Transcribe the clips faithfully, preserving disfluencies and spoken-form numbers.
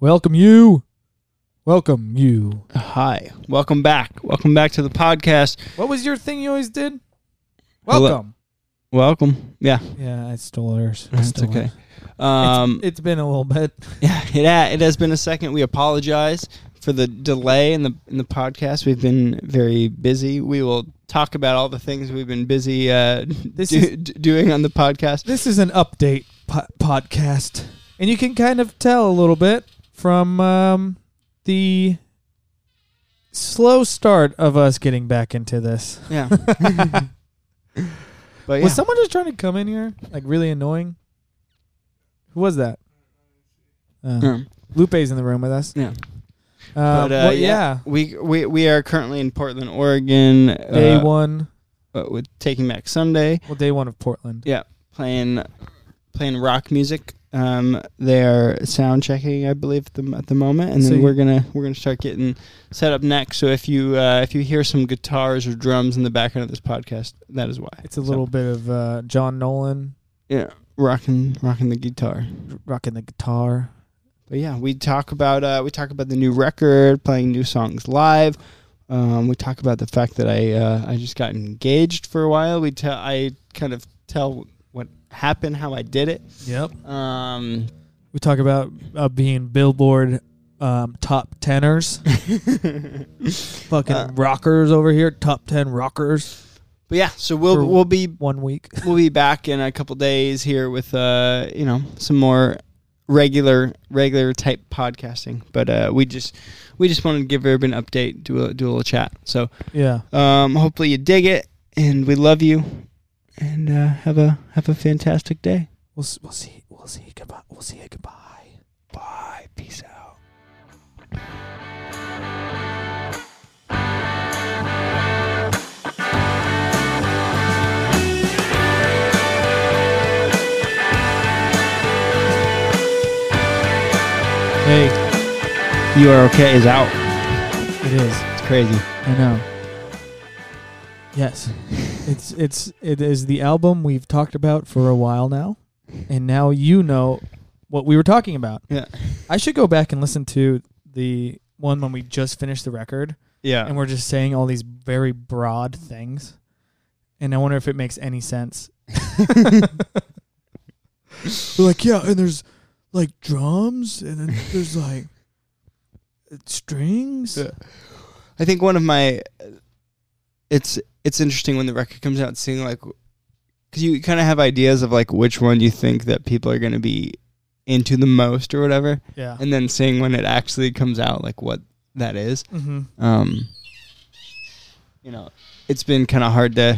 Welcome you. Welcome you. Hi. Welcome back. Welcome back to the podcast. What was your thing you always did? Welcome. Hello. Welcome. Yeah. Yeah, I stole hers. I That's stole okay. hers. Um, it's, it's been a little bit. yeah, it ha- it has been a second. We apologize for the delay in the in the podcast. We've been very busy. We will talk about all the things we've been busy uh, This do, is- d- doing on the podcast. This is an update po- podcast. And you can kind of tell a little bit from um, the slow start of us getting back into this. Yeah. But yeah. Was someone just trying to come in here? Like really annoying? Who was that? Uh, Um, Lupe's in the room with us. yeah. Uh, But, uh, well, yeah. yeah. We, we we are currently in Portland, Oregon. Day uh, one. uh, with Taking Back Sunday. Well, day one of Portland. Yeah, playing playing rock music. Um, they're sound checking, I believe, at the, at the moment, and So then you- we're gonna we're gonna start getting set up next. So if you uh, if you hear some guitars or drums in the background of this podcast, that is why. It's a So, little bit of uh, John Nolan yeah, rocking rocking the guitar. rocking the guitar. But yeah, we talk about uh, we talk about the new record, playing new songs live. Um, we talk about the fact that I uh, I just got engaged for a while. We tell I kind of tell what happened, how I did it. Yep. Um, We talk about uh, being Billboard um, top tenors. Fucking Uh, rockers over here. Top ten rockers. but yeah, so we'll For- we'll be One week. we'll be back in a couple days here with uh you know some more regular regular type podcasting. But uh, we just we just wanted to give everybody an update, do a do a little chat. So Yeah. um, hopefully you dig it, and we love you, and uh, have a have a fantastic day. We'll s- we'll see we'll see goodbye. We'll see you goodbye. Bye. Peace out. Hey, You Are Okay is out. it is. It's crazy. I know. Yes. it's it's it is the album we've talked about for a while now, and now you know what we were talking about. Yeah. I should go back and listen to the one when we just finished the record Yeah. and we're just saying all these very broad things. And I wonder if it makes any sense. We're like, yeah, and there's like drums and then there's like strings. Yeah. I think one of my it's it's interesting when the record comes out, seeing like, because you kind of have ideas of like which one you think that people are going to be into the most or whatever, Yeah. and then seeing when it actually comes out like what that is. Mm-hmm. Um, you know, it's been kind of hard to.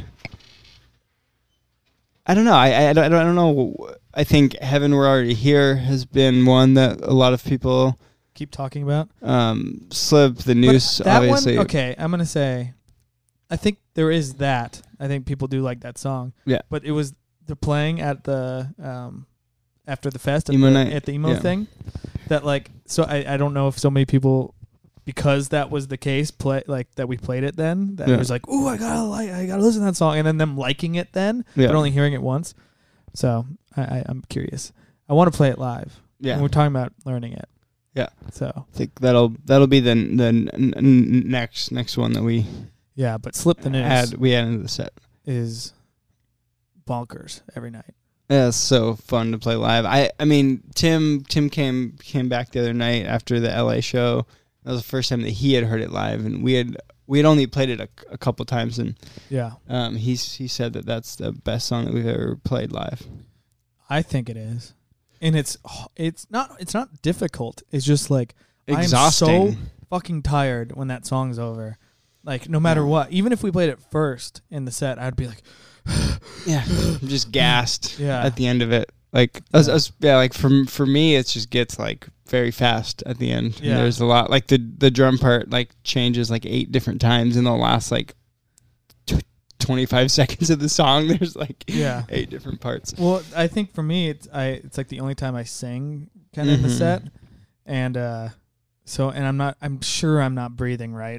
I don't know. I, I, I don't I don't know. I think Heaven We're Already Here has been one that a lot of people Keep talking about. um, slip the news. But that Obviously, one, okay, I'm going to say, I think there is that. I think people do like that song. Yeah. But it was, they're playing at the, um, after the fest, at, Emo the, night. at the emo Yeah. thing. That like, so I, I don't know if so many people, because that was the case, play like that we played it then, that Yeah. it was like, ooh, I gotta like, I gotta listen to that song, and then them liking it then, Yeah. but only hearing it once. So I, I I'm curious. I want to play it live. yeah. And we're talking about learning it. Yeah. So I think that'll that'll be the the n- n- next next one that we yeah, but Slip the News add we add into the set. is bonkers every night. Yeah, it's so fun to play live. I I mean Tim Tim came came back the other night after the L A show. That was the first time that he had heard it live, and we had we had only played it a, a couple times, and Yeah. um he's he said that that's the best song that we've ever played live. I think it is. And it's it's not it's not difficult. It's just like Exhausting. I'm so fucking tired when that song's over. Like no matter Yeah. what, even if we played it first in the set, I'd be like, Yeah, I'm just gassed. Yeah. At the end of it, like us, us, yeah, like for for me, it just gets like very fast at the end. Yeah. And there's a lot, like the the drum part like changes like eight different times in the last like tw- twenty-five seconds of the song. There's like yeah. eight different parts. Well, I think for me, it's I it's like the only time I sing kind of in the Mhm. set, and uh, so and I'm not I'm sure I'm not breathing right.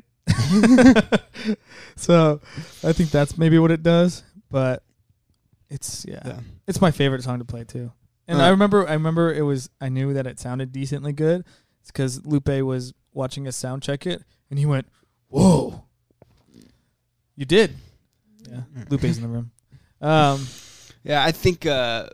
So I think that's maybe what it does, but it's yeah, Yeah. it's my favorite song to play too. And Uh, I remember I remember it was I knew that it sounded decently good, It's because Lupe was watching us sound check it, and he went, "Whoa!" You did. Yeah, Lupe's in the room. Um, yeah, I think uh,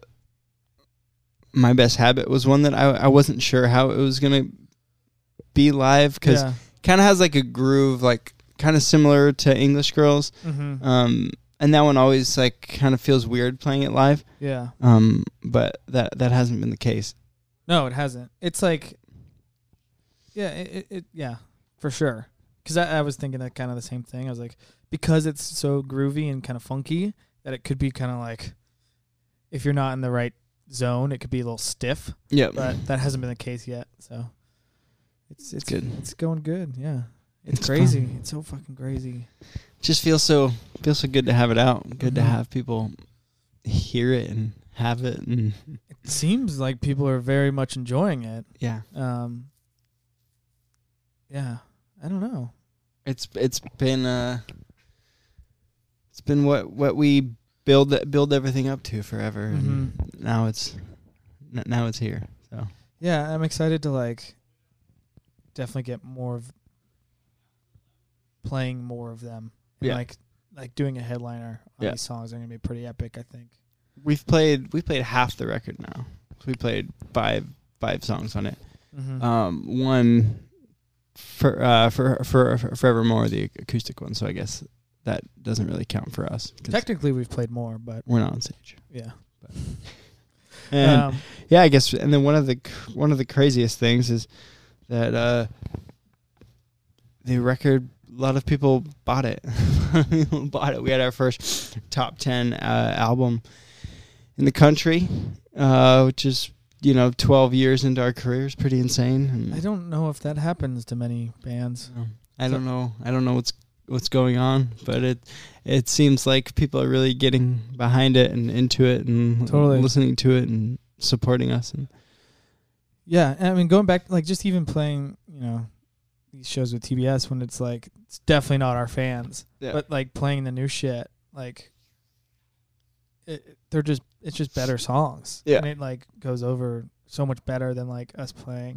My Best Habit was one that I I wasn't sure how it was gonna be live because yeah. kind of has like a groove, like kind of similar to English Girls. Mm-hmm. Um, and that one always like kind of feels weird playing it live. Yeah. Um, but that that hasn't been the case. No, it hasn't. It's like, yeah, it, it, it yeah, for sure. Because I, I was thinking that kind of the same thing. I was like, because it's so groovy and kind of funky, that it could be kind of like, if you're not in the right zone, it could be a little stiff. Yeah, But that hasn't been the case yet. So it's it's good. It's going good. Yeah, it's, It's crazy. fun. It's so fucking crazy. just feels so feels so good to have it out. Good to Mhm. have people hear it and have it, and It seems like people are very much enjoying it. yeah, Um, yeah, I don't know. it's it's been uh, it's been what what we build build everything up to forever, and now it's n- now it's here. So Yeah, I'm excited to like definitely get more of playing more of them. And Yeah. like like doing a headliner on Yeah. these songs are gonna be pretty epic, I think. we've played we played half the record now. So we played five five songs on it. Mm-hmm. Um, one for uh for for, for Forevermore, the acoustic one. So I guess that doesn't really count for us. 'Cause Technically, we've played more, but we're not on stage. yeah. And Um, yeah, I guess. And then one of the cr- one of the craziest things is that uh, the record. A lot of people bought it. People bought it. We had our first top ten uh, album in the country, uh, which is you know twelve years into our careers. Pretty insane. And I don't know if that happens to many bands. I don't know. I don't know what's what's going on, but it it seems like people are really getting behind it and into it and Totally. listening to it and supporting us. And Yeah, and I mean, going back, like just even playing, you know, these shows with T B S when it's like it's definitely not our fans, Yeah. but like playing the new shit, like it, it- they're just it's just better songs. Yeah. And it like goes over so much better than like us playing.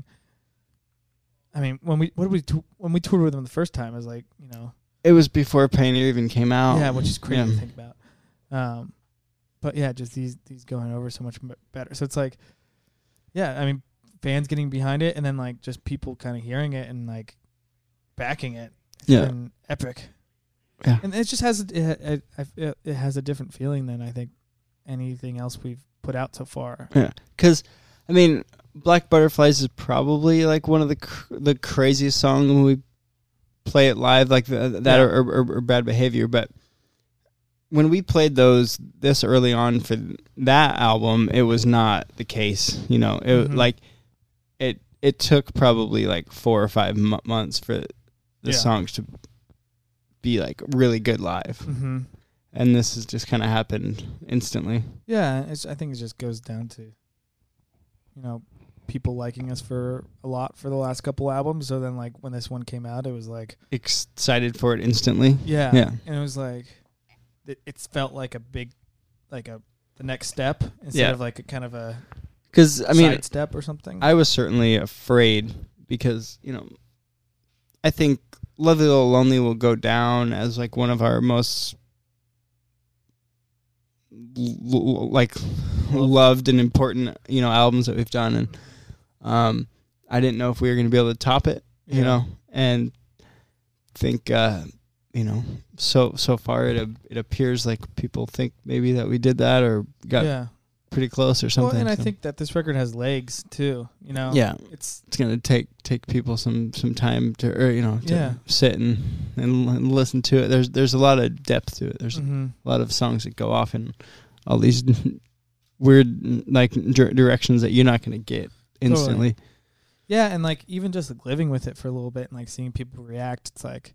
I mean, when we what did we t- when we toured with them the first time, it was like, you know, it was before Pioneer even came out. yeah, which is crazy Yeah. to think about. Um, but yeah, just these these going over so much m- better. So it's like, yeah, I mean, fans getting behind it, and then like just people kind of hearing it and like backing it. It's Yeah. been epic. Yeah. And it just has it, it, it, it has a different feeling than I think anything else we've put out so far. Yeah, because I mean, Black Butterflies is probably like one of the cr- the craziest songs when we play it live, like the, that Yeah. or, or, or Bad Behavior. But when we played those this early on for that album, it was not the case. You know, it Mhm. like it it took probably like four or five m- months for the Yeah. songs to be like really good live, Mm-hmm. and this has just kind of happened instantly. Yeah, it's, I think it just goes down to, you know, people liking us for a lot for the last couple albums. So then, like, when this one came out, it was like, Excited for it instantly. yeah. Yeah. And it was like, it, it's felt like a big, like a, the next step instead Yeah. of like a kind of a Because I mean, side step or something. I was certainly afraid because, you know, I think Lovely Little Lonely will go down as like one of our most l- l- like loved and important, you know, albums that we've done. And um, I didn't know if we were going to be able to top it, you Yeah. know, and think, uh, you know, so so far it it appears like people think maybe that we did that or got yeah. pretty close or Well, something. and I so. think that this record has legs too, you know? Yeah. It's, It's gonna take take people some, some time to, or you know, to Yeah. sit and, and and listen to it. There's there's a lot of depth to it. There's mhm. a lot of songs that go off in all these weird like dir- directions that you're not gonna get instantly. Yeah, and like even just like living with it for a little bit and like seeing people react, it's like,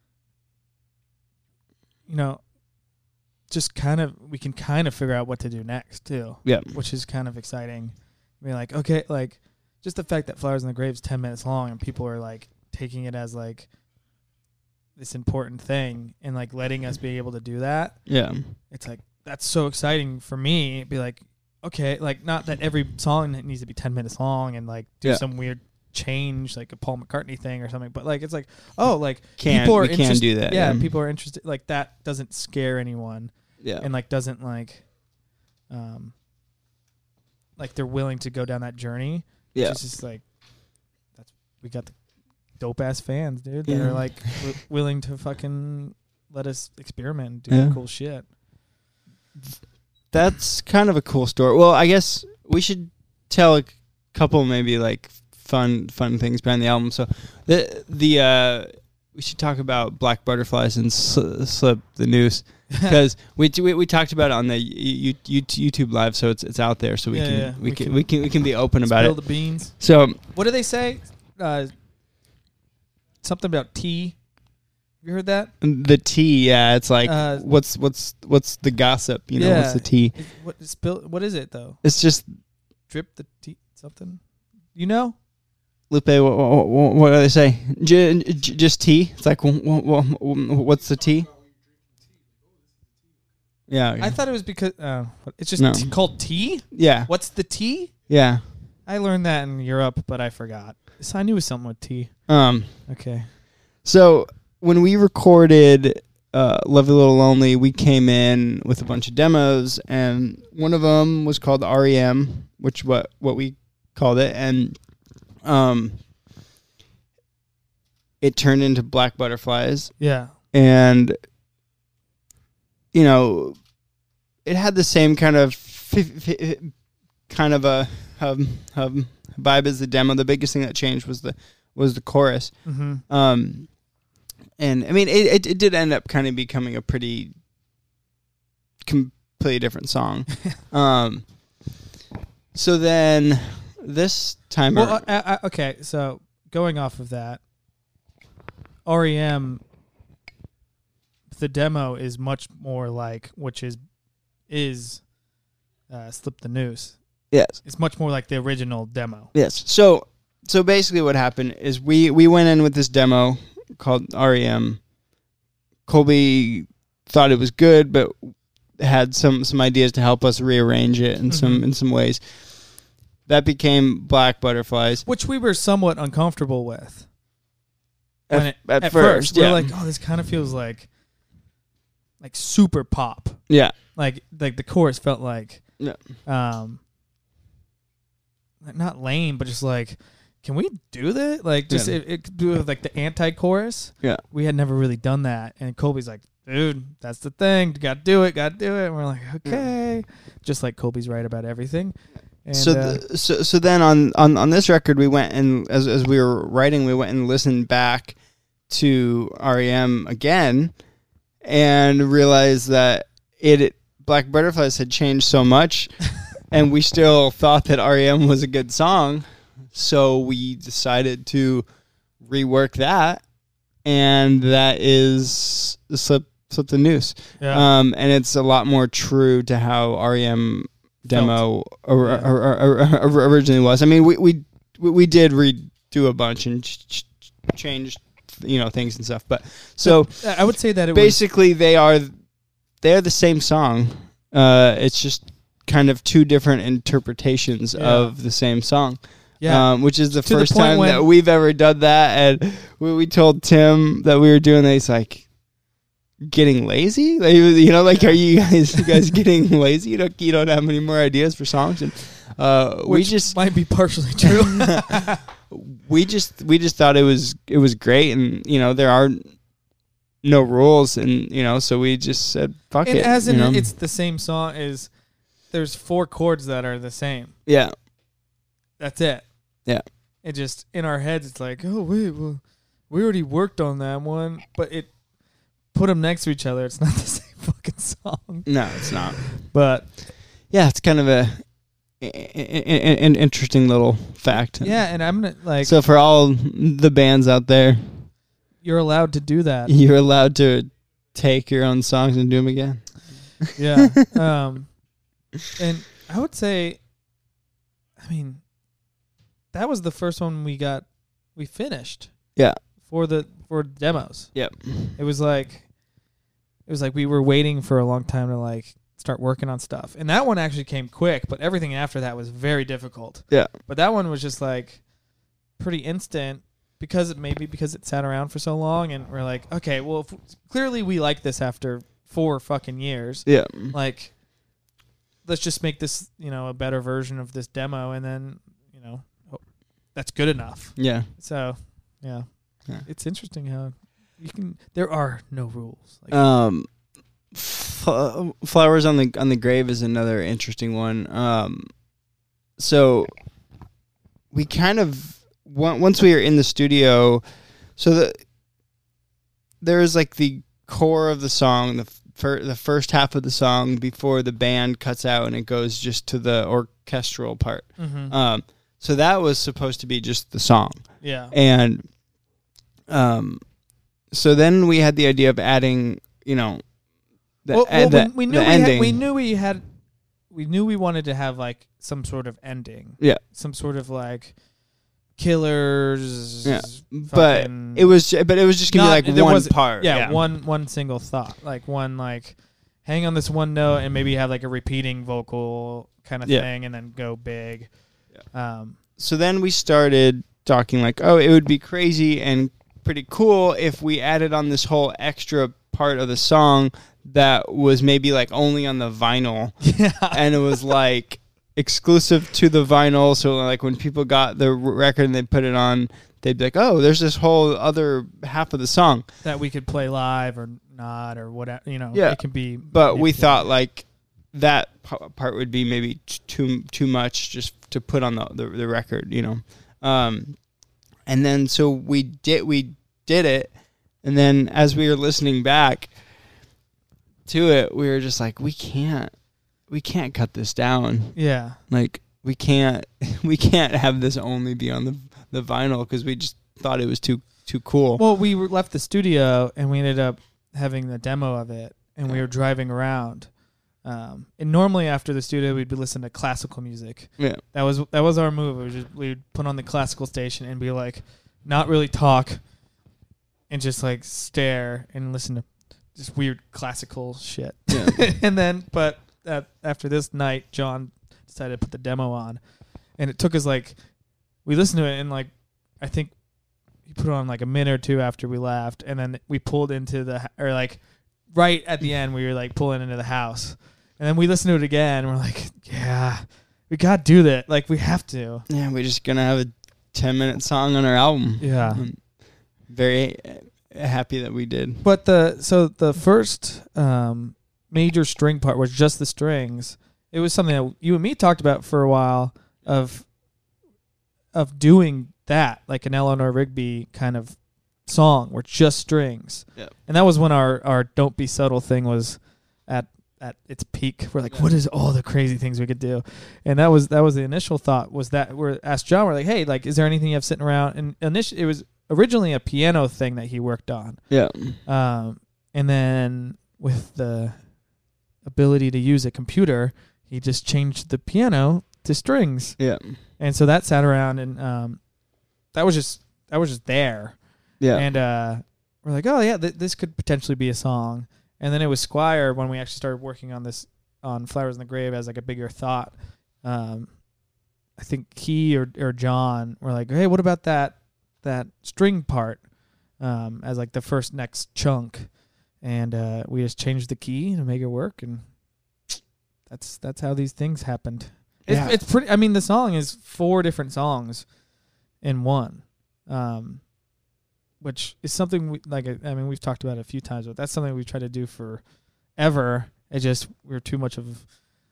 you know, just kind of we can kind of figure out what to do next too, Yeah, which is kind of exciting. I mean, like, okay, like just the fact that Flowers in the Grave is ten minutes long and people are like taking it as like this important thing and like letting us be able to do that. yeah, It's like that's so exciting for me. Be like, okay, like not that every song needs to be ten minutes long and like do Yeah. some weird change like a Paul McCartney thing or something. But like it's like oh like Can, people are we can interest- do that. Yeah, Yeah. people are interested. Like that doesn't scare anyone, Yeah. and like doesn't like, um, like they're willing to go down that journey. Yeah. It's just like that's we got the dope ass fans, dude, that Yeah. are like w- willing to fucking let us experiment and do Yeah. cool shit. That's kind of a cool story. Well, I guess we should tell a couple maybe like fun fun things behind the album. So the the uh, we should talk about Black Butterflies and sl- Slip the Noose because we, we we talked about it on the you, you, YouTube live, so it's it's out there, so we Yeah, can yeah. we, We can, can we can we can be open about Spill it. the beans. So What do they say? Uh, something about tea. You heard that? the tea, yeah, it's like Uh, what's what's what's the gossip? You know, yeah. what's the tea? Is- What spill? What is it though? It's just Drip the tea. Something. You know? Lupe. What, what, what do they say? J- j- just tea. It's like wh- wh- wh- what's the tea? Yeah, I thought it was because uh, it's just No. t- called tea. yeah, What's the tea? yeah. I learned that in Europe, but I forgot. So I knew it was something with tea. Um. Okay. So when we recorded uh, "Lovely Little Lonely," we came in with a bunch of demos, and one of them was called R E M, which what what we called it, and um, it turned into Black Butterflies, Yeah. and you know, it had the same kind of f- f- kind of a um, um, vibe as the demo. The biggest thing that changed was the was the chorus. Mm-hmm. Um, and I mean, it, it it did end up kind of becoming a pretty completely different song. um, so then this time, Well, ar- uh, uh, okay. So going off of that, R E M, the demo is much more like, which is is uh, Slip the Noose. yes, It's much more like the original demo. yes. So so basically, what happened is we we went in with this demo called R E M. Colby thought it was good, but had some some ideas to help us rearrange it in some Mhm. in some ways. That became Black Butterflies. Which we were somewhat uncomfortable with. At, When it- at, At first, first, we yeah. we're like, oh, this kind of feels like like super pop. yeah. Like like the chorus felt like Yeah. um not lame, but just like, can we do that? Like just Yeah. it, it could do with like the anti-chorus. Yeah. We had never really done that, and Colby's like, dude, that's the thing. Got to do it. Got to do it. And we're like, okay. Just like Colby's right about everything. And, so, uh, the, so so then on, on, on this record, we went and as as we were writing, we went and listened back to R E M again, and realized that it Black Butterflies had changed so much, and we still thought that R E M was a good song, so we decided to rework that, and that is Slip Slip the Noose, yeah. um, and it's a lot more true to how R E M demo or, Yeah. or, or, or, or originally was. I mean, we we we did redo a bunch and ch- ch- changed, you know, things and stuff. But so I would say that it basically, they are they are the same song. Uh, it's just kind of two different interpretations Yeah. of the same song. was yeah. Um, which is the To the first point time when- that we've ever done that, and we, we told Tim that we were doing that. He's like, getting lazy, like, you know, like, are you guys you guys getting lazy? You don't you don't have any more ideas for songs, and uh, we Which just might be partially true. we just we just thought it was it was great, and you know there are no rules, and you know so we just said fuck And it. as in you know? it's the same song, is there's four chords that are the same. yeah That's it. Yeah. It just in our heads it's like, oh wait, well we already worked on that one, but it put them next to each other. It's not the same fucking song. no, it's not. But Yeah, it's kind of a an interesting little fact. yeah, and I'm gonna like So for all the bands out there, you're allowed to do that. you're allowed to take your own songs and do them again. Yeah. Um, and I would say, I mean, that was the first one we got, we finished. Yeah. For the for demos. Yep. It was like, it was like we were waiting for a long time to like start working on stuff, and that one actually came quick. But everything after that was very difficult. Yeah. But that one was just like, pretty instant because it maybe because it sat around for so long, and we're like, okay, well, if, clearly we like this after four fucking years. Yeah. Like, let's just make this, you know, a better version of this demo, and then, you know, that's good enough. Yeah. So, yeah, yeah. It's interesting how you can. There are no rules. Like, um, f- flowers on the on the grave is another interesting one. Um, so we kind of once we were in the studio, so the there is like the core of the song, the fir- the first half of the song before the band cuts out and it goes just to the orchestral part. mm-hmm. Um, so that was supposed to be just the song. Yeah. And um, so then we had the idea of adding, you know, the, well, uh, well, the, we, we knew the we, ending. had, we knew we had we knew we wanted to have like some sort of ending. Yeah. Some sort of like killers. Yeah. But fucking- it was, but it was just gonna Not- be like there one was- part. Yeah, Yeah. one one single thought, like one like hang on this one note and maybe have like a repeating vocal kind of Yeah. thing, and then go big. Yeah. Um. So then we started talking like, oh, it would be crazy and pretty cool if we added on this whole extra part of the song that was maybe like only on the vinyl. Yeah. And it was like exclusive to the vinyl. So like when people got the record and they put it on, they'd be like, oh, there's this whole other half of the song that we could play live or not or whatever. You know. Yeah. It can be. But we thought like that p- part would be maybe t- too too much just to put on the the, the record, you know. Um, and then so we did we did it, and then as we were listening back to it, we were just like, we can't we can't cut this down. Yeah. Like we can't we can't have this only be on the the vinyl because we just thought it was too too cool. Well, we were left the studio and we ended up having the demo of it, and we were driving around. Um, and normally after the studio, we'd be listening to classical music. Yeah. That was that was our move. It was just, we'd put on the classical station and be like, not really talk, and just like stare and listen to just weird classical shit. Yeah. And then, but that, after this night, John decided to put the demo on, and it took us like, we listened to it and like, I think he put it on like a minute or two after we left, and then we pulled into the or like right at the end we were like pulling into the house. And then we listened to it again, and we're like, yeah, we got to do that. Like, we have to. Yeah, we're just going to have a ten-minute song on our album. Yeah. I'm very happy that we did. But the so the first um, major string part was just the strings. It was something that you and me talked about for a while of of doing that, like an Eleanor Rigby kind of song where just strings. Yep. And that was when our, our Don't Be Subtle thing was at at its peak. We're like, what is all the crazy things we could do? And that was that was the initial thought, was that we're asked John, we're like, hey, like, is there anything you have sitting around? And initially it was originally a piano thing that he worked on. Yeah. Um, and then with the ability to use a computer, he just changed the piano to strings. Yeah. And so that sat around, and um, that was just that was just there. Yeah. And uh, we're like, oh yeah, th- this could potentially be a song. And then it was Squire when we actually started working on this on Flowers in the Grave as like a bigger thought. Um, I think he or or John were like, hey, what about that that string part um, as like the first next chunk? And uh, we just changed the key to make it work, and that's that's how these things happened. It's, Yeah. it's pretty. I mean, the song is four different songs in one, um, which is something we, like. I mean, we've talked about it a few times, but that's something we've tried to do forever. It just we're too much of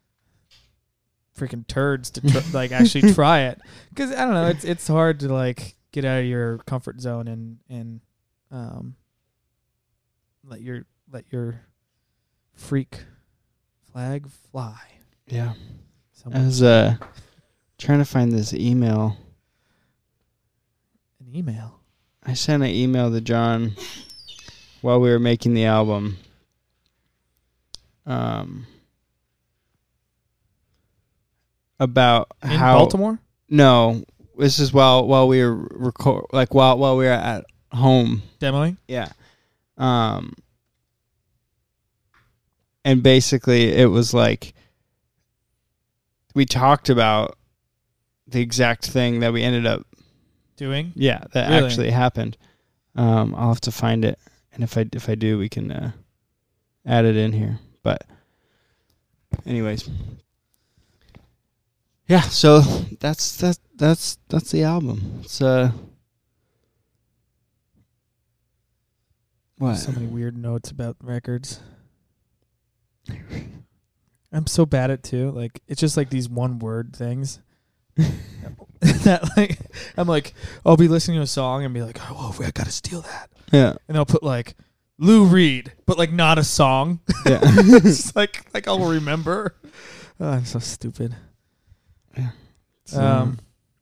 freaking turds to tr- like actually try it, because I don't know. It's it's hard to like get out of your comfort zone and and um let your let your freak flag fly. Yeah. I Someone, was uh, trying to find this email. an email. I sent an email to John while we were making the album. Um, about In how Baltimore? No, this is while while we were record like while while we were at home. Demoing? Yeah. Um. And basically, it was like we talked about the exact thing that we ended up doing. Yeah, that Really? actually happened. Um, I'll have to find it, and if I if I do, we can uh, add it in here. But, anyways, yeah. So that's that that's that's the album. It's uh, what? So many weird notes about records. I'm so bad at too. Like it's just like these one word things. that like I'm like I'll be listening to a song and be like, oh, I gotta steal that. Yeah. And I'll put like Lou Reed, but like not a song. Yeah. It's like like I'll remember. Oh, I'm so stupid. Yeah. So, Um.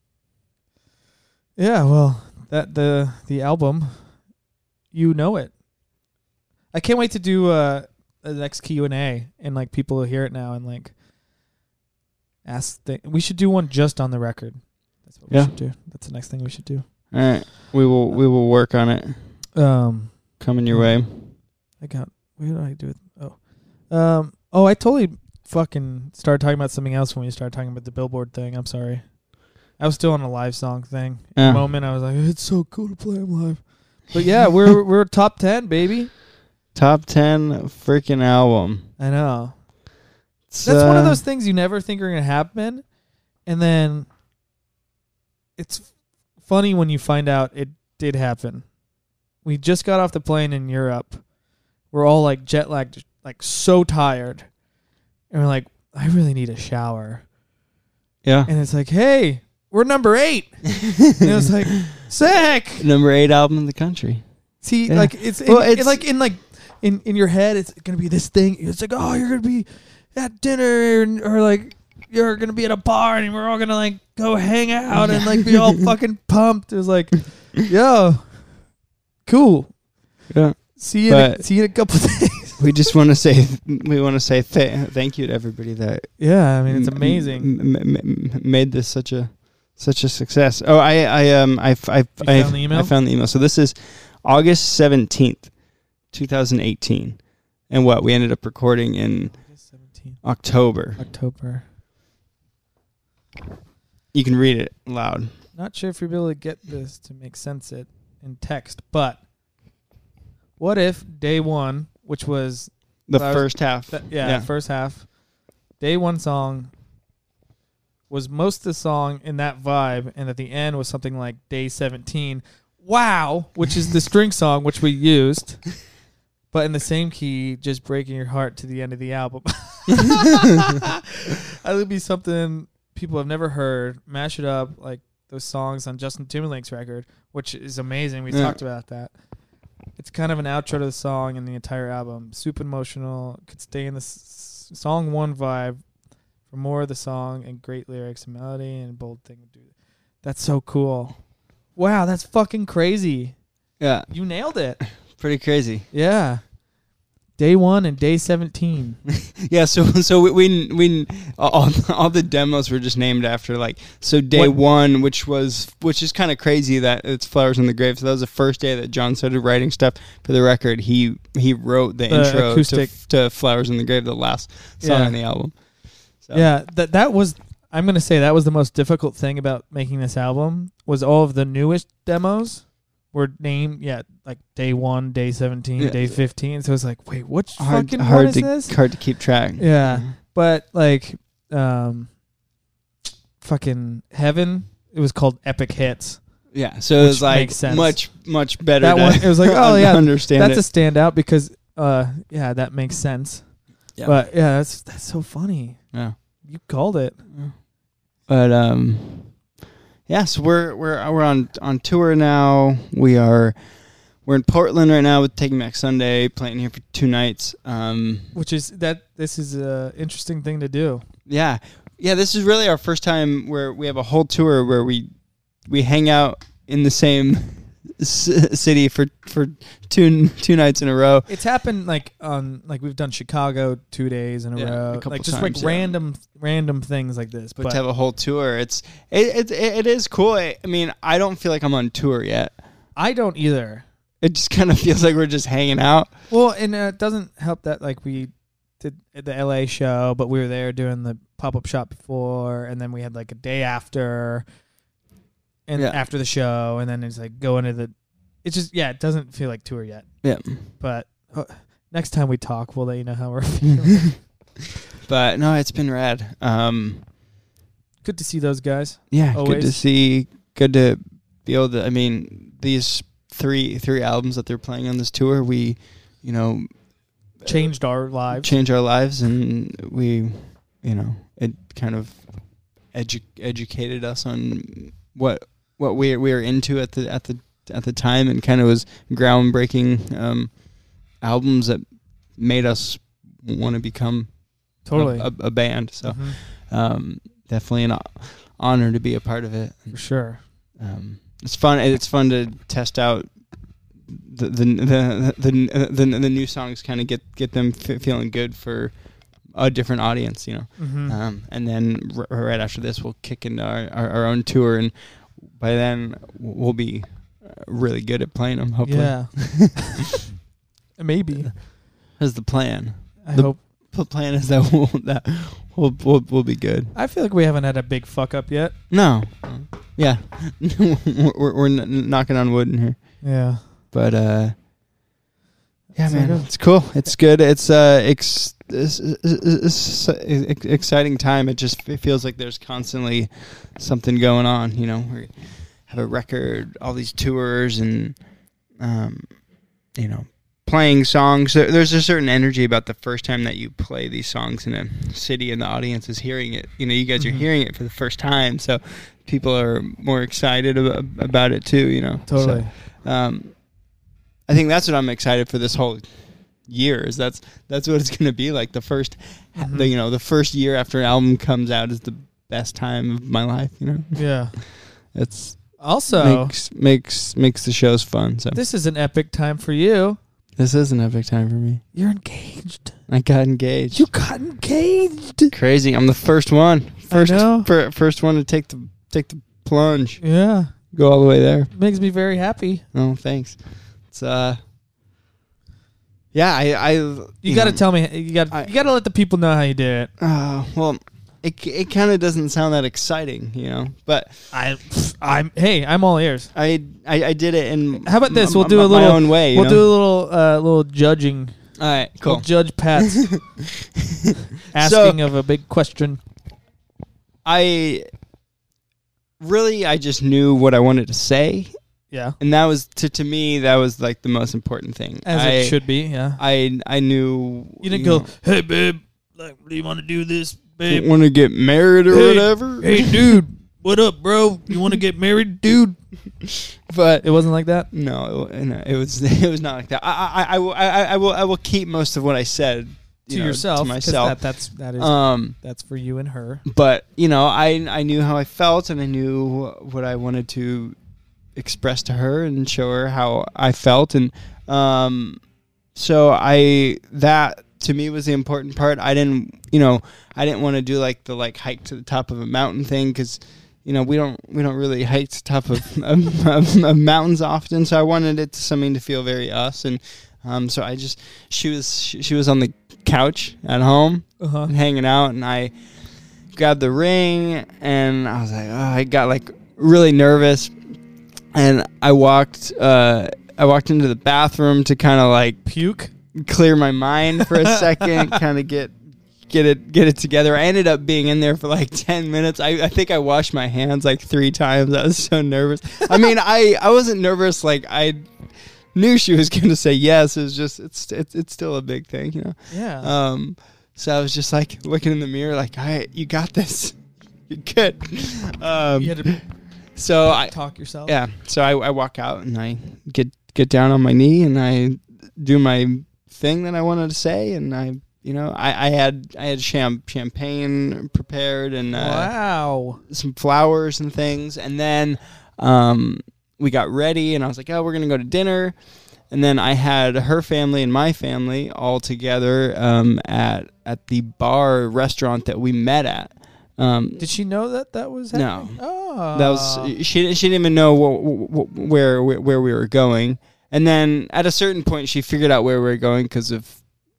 Yeah. Well, that the the album, you know it. I can't wait to do uh the next Q and A and like people will hear it now and like ask. Th- we should do one just on the record. That's what we Yeah. should do. That's the next thing we should do. all right, we will we will work on it. Um. Coming your way. I got. What did I do with? Oh. Um. Oh, I totally fucking started talking about something else when we started talking about the Billboard thing. I'm sorry. I was still on a live song thing. Yeah. At the moment, I was like, it's so cool to play them live. But yeah, we're we're top ten, baby. Top ten freaking album. I know. It's, That's one of uh, those things you never think are gonna happen, and then it's funny when you find out it did happen. We just got off the plane in Europe. We're all like jet lagged, like so tired, and we're like, I really need a shower. Yeah. And it's like, hey, we're number eight. And it was like, sick. Number eight album in the country. See, Yeah. like it's, Well, in, it's- in like in like in, in your head, it's gonna be this thing. It's like, oh, you're gonna be at dinner, and, or like you're gonna be at a bar, and we're all gonna like go hang out and like be all fucking pumped. It was like, yo, cool. Yeah. See you. In a, But- see you in a couple days. We just want to say we want to say th- thank you to everybody that Yeah, I mean it's m- amazing. m- m- m- made this such a such a success. Oh, I I um I I You I, found the email? I found the email. So this is August seventeenth, two thousand eighteen, and what we ended up recording in seventeen October. October. You can read it loud. Not sure if you'll be able to get this to make sense it in text, but what if day one, which was The Well, I was- first half. th- yeah, Yeah. first half, day one song was most of the song in that vibe, and at the end was something like day seventeen. Wow, which is the string song which we used, but in the same key, just breaking your heart to the end of the album. That would be something people have never heard. Mash it up like those songs on Justin Timberlake's record, which is amazing. We Yeah. talked about that. It's kind of an outro to the song and the entire album. Super emotional. Could stay in the s- song one vibe for more of the song and great lyrics and melody and bold thing. That's so cool. Wow, that's fucking crazy. Yeah. You nailed it. Pretty crazy. Yeah. Day one and day seventeen. Yeah, so so we we, we all, all the demos were just named after like so day What- one, which was which is kind of crazy that it's Flowers on the Grave. So that was the first day that John started writing stuff for the record. He he wrote the, The intro to, acoustic. to Flowers on the Grave, the last song Yeah. on the album. So, Yeah, that that was. I'm gonna say that was the most difficult thing about making this album was all of the newest demos were named yeah like day one, day seventeen, Yeah. day fifteen. So it's like, wait, which hard fucking hard one is to this? hard to keep track. Yeah, but like, um, fucking Heaven. It was called Epic Hits. Yeah, so it Which was like makes sense. much much better. That to one, it was like, oh yeah, understand that's it. a standout because uh yeah, that makes sense. Yeah. But yeah, that's that's so funny. yeah. You called it. But um, yeah. So we're we're we're on on tour now. We are we're in Portland right now with Taking Back Sunday, playing here for two nights. Um, Which is that this is a interesting thing to do. yeah, yeah. This is really our first time where we have a whole tour where we we hang out in the same c- city for for two two nights in a row. It's happened like on like we've done Chicago two days in a Yeah, a row, couple like just times, like yeah. random random things like this. But, But, to have a whole tour, it's it it, it is cool. I, I mean, I don't feel like I'm on tour yet. I don't either. It just kind of feels like we're just hanging out. Well, and uh, it doesn't help that like we did the L A show, but we were there doing the pop up shop before, and then we had like a day after. and Yeah. after the show, and then it's like go into the. It's just yeah, it doesn't feel like tour yet. Yeah. But uh, next time we talk, we'll let you know how we're feeling. But no, it's been rad. Um, Good to see those guys. yeah, Always. good to see. Good to be able to. I mean, these three three albums that they're playing on this tour, we, you know, Changed our lives. change our lives, and we, you know, it kind of edu- educated us on what what we we were into at the at the at the time, and kind of was groundbreaking um, albums that made us want to become Totally. a, a, a band. So Mhm. um, definitely an o- honor to be a part of it. For sure. Um, it's fun. It's fun to test out the the the the, the, the new songs. Kind of get get them f- feeling good for a different audience, you know. Mm-hmm. Um, and then r- right after this, we'll kick into our, our, our own tour, and by then we'll be really good at playing them. Hopefully, Yeah. Maybe. that's the plan. I The- hope. The plan is that we'll that we'll, we'll we'll be good. I feel like we haven't had a big fuck up yet. No, yeah, we're we're n- knocking on wood in here. Yeah. But uh, yeah, So man, good. it's cool. It's good. It's uh, ex- it's, it's, it's exciting time. It just it feels like there's constantly something going on. You know, we have a record, all these tours, and um, you know, playing songs. There- There's a certain energy about the first time that you play these songs in a city, and the audience is hearing it. You know, you guys Mhm. are hearing it for the first time, so people are more excited about, about it too. You know, Totally. So, um, I think that's what I'm excited for this whole year. Is that's that's what it's going to be like. The first, Mhm. the you know, the first year after an album comes out is the best time of my life. You know, Yeah. it's Also, makes makes makes the shows fun. So this is an epic time for you. this is an epic time for me. You're engaged. I got engaged. You got engaged. Crazy! I'm the first one, first know. fir- first one to take the take the plunge, Yeah. go all the way there. Makes me very happy. Oh, thanks. It's uh, yeah, I I You, got to know, tell me. You got. I- You got to let the people know how you did it. Uh, well, it it kind of doesn't sound that exciting, you know. But I. I'm. Hey, I'm all ears. I I, I did it in. How about this? m- We'll m- do a my little- own way. You We'll know? do a little. Uh, little judging. All right, cool. We'll judge Pat's asking of a big question. I really, I just knew what I wanted to say, Yeah. and that was to to me that was like the most important thing. As I, it should be. Yeah. I I knew You didn't know, go, hey, babe, like, do you want to do this, babe? want to get married or Hey, whatever. Hey, dude, what up, bro? You want to get married, dude? But It wasn't like that? no, it, no, it was it was not like that. I I, I, will, I, I will I will keep most of what I said To you know, yourself. to 'cause myself. That, that's, that is, um, that's for you and her. but you know, I I knew how I felt, and I knew what I wanted to express to her and show her how I felt, and um, so I that to me was the important part. I didn't, you know, I didn't want to do like the like hike to the top of a mountain thing because. You know, we don't we don't really hike to the top of, of, of, of mountains often, so I wanted it to something to feel very us, and um, so I just she was she, she was on the couch at home Uh-huh. and hanging out, and I grabbed the ring, and I was like, oh, I got like really nervous, and I walked uh, I walked into the bathroom to kind of like Puke? clear my mind for a second, kind of get get it get it together. I ended up being in there for like ten minutes. I, I think I washed my hands like three times. I was so nervous. I mean, I, I wasn't nervous. Like I knew she was going to say yes. It was just, it's, it's, it's still a big thing, you know? Yeah. Um, so I was just like looking in the mirror, like, all right, you got this. You're good. Um, you had to so I, talk yourself? yeah. So I, I walk out and I get, get down on my knee and I do my thing that I wanted to say. And I, You know, I, I had I had cham- champagne prepared and uh, Wow. some flowers and things, and then um, we got ready, and I was like, "Oh, we're gonna go to dinner," and then I had her family and my family all together um, at at the bar restaurant that we met at. Um, Did she know that that was No. happening? Oh. that was she. She didn't even know wh- wh- where where we were going, and then at a certain point, she figured out where we were going because of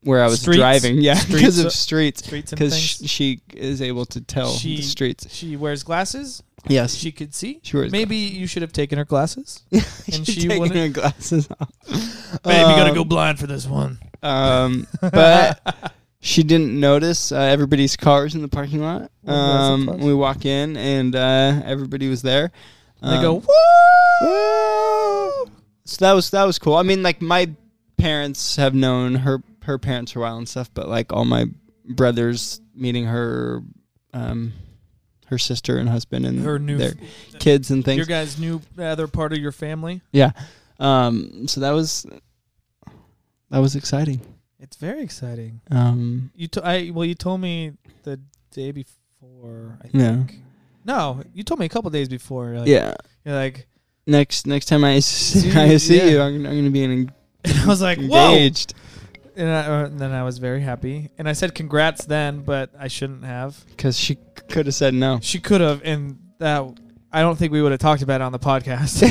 where I was Streets? driving. Yeah, Streets because of of- streets. Streets and Because things. sh- she is able to tell She- the streets. She wears glasses. Yes, She could see. she wears. Maybe you should have taken her glasses. glasses. and She's she taking wouldn't- her glasses off. Maybe you gotta Um, go blind for this one. Um, but she didn't notice uh, everybody's cars in the parking lot. Well, that's a Um, plus. we walk in and uh, everybody was there. And they Um, go, "Woo!" So that was that was cool. I mean, like my parents have known her her parents for a while and stuff, but like all my brothers meeting her, um, her sister and husband and her new, their kids and things. your guys' new other part of your family. Yeah. Um. So that was that was exciting. It's very exciting. Um. You, to, I well, you told me the day before. I Yeah. think. No, you told me a couple days before. Like, Yeah. You're like, Next next time I see, See, I see yeah. you, I'm, I'm going to be en- and I was like, whoa. engaged And, I, uh, and then I was very happy, and I said congrats then, but I shouldn't have. because she could have said no. She could have, and that I don't think we would have talked about it on the podcast.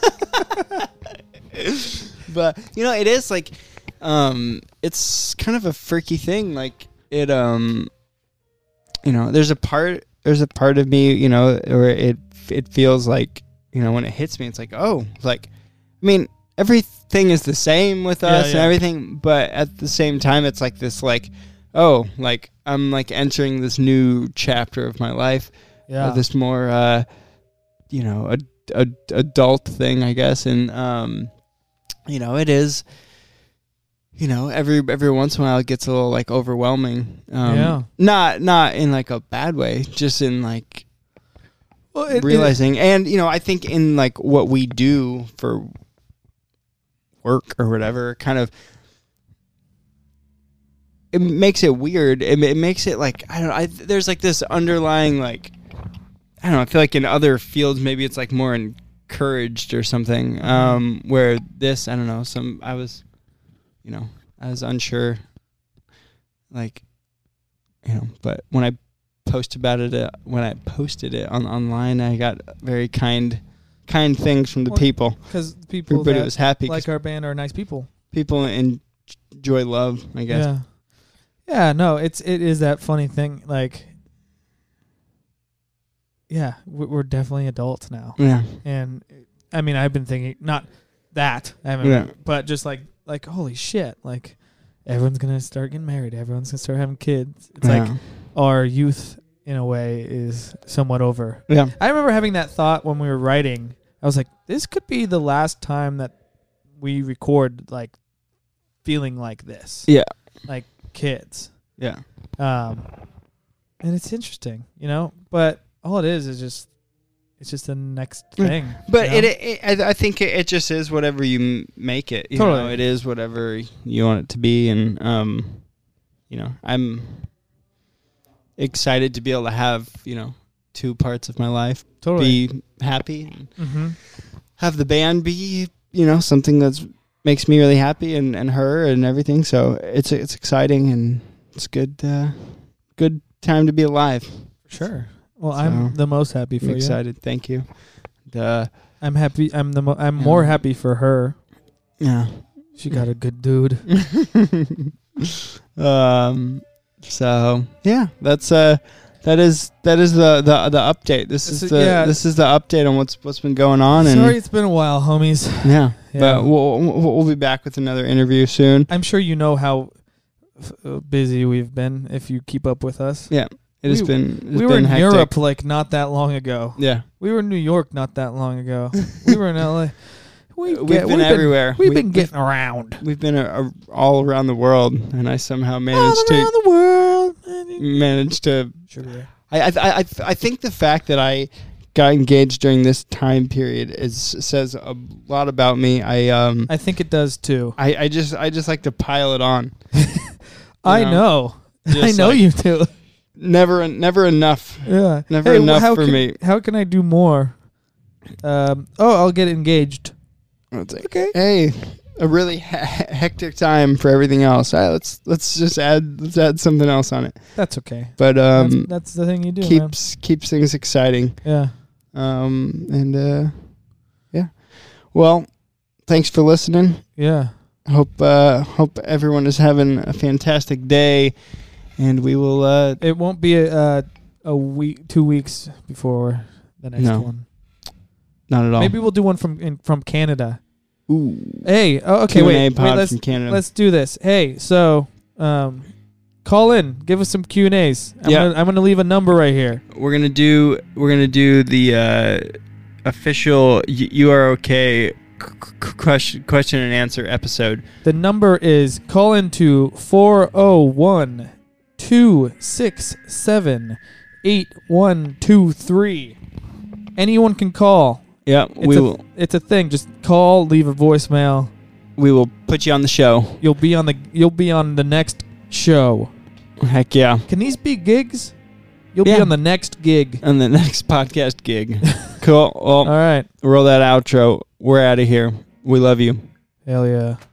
But you know, it is like, um, it's kind of a freaky thing. Like it, um, you know, there's a part, there's a part of me, you know, where it it feels like, you know, when it hits me, it's like, oh, like, I mean, everything is the same with Yeah, us yeah. and everything, but at the same time, it's like this, like, oh, like I'm like entering this new chapter of my life. yeah, uh, this more, uh, you know, a, a adult thing, I guess, and um, you know, it is. You know, every every once in a while, it gets a little like overwhelming. Um, Yeah. Not not in like a bad way, just in like well, it, realizing, and you know, I think in like what we do for work or whatever, kind of. It makes it weird. It, it makes it like I don't know. I, there's like this underlying like I don't know. I feel like in other fields maybe it's like more encouraged or something. Um, where this I don't know. Some I was, you know, I was unsure. Like, you know, but when I posted about it, uh, when I posted it on online, I got very kind, kind things from the Well, people. because people Everybody that was happy. 'cause like our band are nice people. people enjoy love, I guess. Yeah, yeah. No, it's it is that funny thing. Like, yeah, we- we're definitely adults now, Yeah. and I mean, I've been thinking not that, I mean, Yeah. but just like like holy shit, like everyone's gonna start getting married, everyone's gonna start having kids. It's yeah. like our youth, in a way, is somewhat over. Yeah. I remember having that thought when we were writing. I was like, this could be the last time that we record like feeling like this. Yeah. Like kids. Yeah. Um, and it's interesting, you know, but all it is is just, it's just the next Yeah. thing. But you know? it, it, I I think it, it just is whatever you m- make it. You Totally. know, it is whatever you want it to be, and um, you know, I'm excited to be able to have you know two parts of my life totally. be happy, and Mm-hmm. have the band be you know something that's makes me really happy, and, and her and everything. So it's it's exciting and it's good uh, good time to be alive. Sure. Well, So, I'm the most happy for I'm you. excited. Thank you. And, uh, I'm happy. I'm the. Mo- I'm Yeah. more happy for her. yeah. She got a good dude. um. So yeah, that's uh, that is that is the the, the update. This, This is is- the yeah. this is the update on what's what's been going on. And Sorry, it's been a while, homies. yeah, Yeah. but we'll we'll we'll be back with another interview soon. I'm sure you know how f- uh, busy we've been if you keep up with us. Yeah, it has We- been it's we were been in hectic. Europe like not that long ago. Yeah, We were in New York not that long ago. We were in L A. We we've get- been everywhere. We've We- been getting around. We've been a, a, all around the world, and I somehow All managed around to the world. managed to. Sugar Ray. I I I I I think the fact that I got engaged during this time period is says a lot about me. I um I think it does too. I, I just I just like to pile it on. I know, know. I just know like- you do. Never never enough. Yeah. Never Hey, enough how for can, me. How can I do more? Um. Oh, I'll get engaged. It's like, Okay. hey, a really he- hectic time for everything else. All right, let's let's just add let's add something else on it. That's okay. But um, that's, that's the thing you do, man. keeps keeps things exciting. Yeah. Um, and uh, yeah. Well, thanks for listening. Yeah. hope uh, hope everyone is having a fantastic day, and we will. Uh, It won't be a uh, a week, two weeks before the next No. one. not at all. Maybe we'll do one from in, from Canada. Ooh. Hey, oh, okay, Q and A wait, wait, pod let's from Canada. let's do this. Hey, so um, call in, give us some Q and A's. I'm Yeah. gonna, I'm gonna leave a number right here. We're gonna do. We're gonna do the uh, official y- You Are Okay c- c- question question and answer episode. The number is call in to four oh one, two six seven, eight one two three. Anyone can call. Yeah, It's we a, will. It's a thing. Just call, leave a voicemail. We will put you on the show. You'll be on the you'll be on the next show. Heck yeah! Can these be gigs? You'll Yeah. be on the next gig. On the next podcast gig. Cool. Well, All right. roll that outro. We're out of here. We love you. Hell yeah.